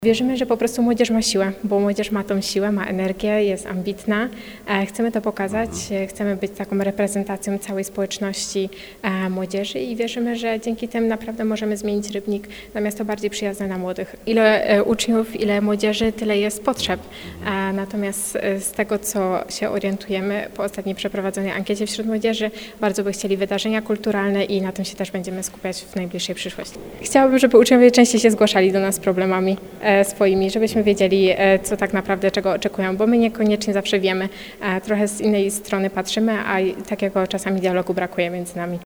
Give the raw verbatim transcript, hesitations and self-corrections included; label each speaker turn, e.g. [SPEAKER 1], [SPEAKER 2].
[SPEAKER 1] Wierzymy, że po prostu młodzież ma siłę, bo młodzież ma tą siłę, ma energię, jest ambitna. Chcemy to pokazać, chcemy być taką reprezentacją całej społeczności młodzieży i wierzymy, że dzięki temu naprawdę możemy zmienić Rybnik na miasto bardziej przyjazne dla młodych. Ile uczniów, ile młodzieży, tyle jest potrzeb. Natomiast z tego, co się orientujemy po ostatniej przeprowadzonej ankiecie wśród młodzieży, bardzo by chcieli wydarzenia kulturalne i na tym się też będziemy skupiać w najbliższej przyszłości. Chciałabym, żeby uczniowie częściej się zgłaszali do nas z problemami swoimi, żebyśmy wiedzieli, co tak naprawdę, czego oczekują, bo my niekoniecznie zawsze wiemy, trochę z innej strony patrzymy, a takiego czasami dialogu brakuje między nami.